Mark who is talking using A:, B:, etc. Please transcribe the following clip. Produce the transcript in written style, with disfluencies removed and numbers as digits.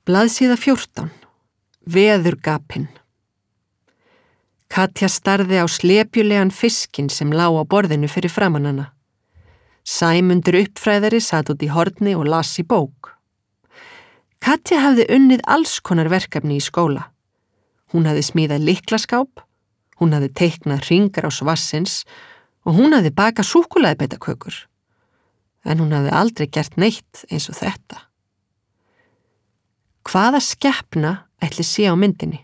A: Blaðsíða 14. Veðurgapinn. Katja starði á slepjulegan fiskinn sem lá á borðinu fyrir framan hana. Sæmundur uppfræðari sat út í horni og las í bók. Katja hafði unnið alls konar verkefni í skóla. Hún hafði smíðað lyklaskáp, hún hafði teiknað hringar á svassins og hún hafði bakað súkkulaðibitakökur. En hún hafði aldrei gert neitt eins og þetta. Hvaða skepna ætli sé á myndinni?